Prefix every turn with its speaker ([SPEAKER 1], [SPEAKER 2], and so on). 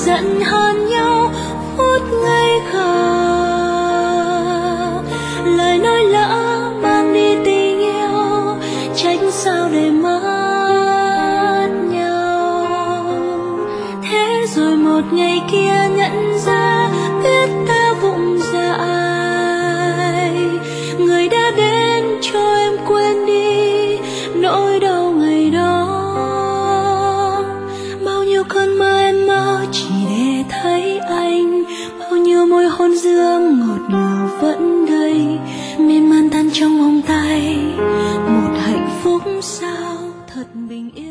[SPEAKER 1] giận hờn nhau phút ngây khờ. Lời nói lỡ mang đi tình yêu, trách sao để mất nhau. Thế rồi một ngày kia nhận ra biết ta vụng dại, người đã đến cho em quên đi nỗi đau ngày đó. Bao nhiêu cơn mơ em mơ chỉ để thấy anh, bao nhiêu môi hôn dương ngọt ngào vẫn đây, miên man tan trong vòng tay một hạnh phúc sao thật bình yên.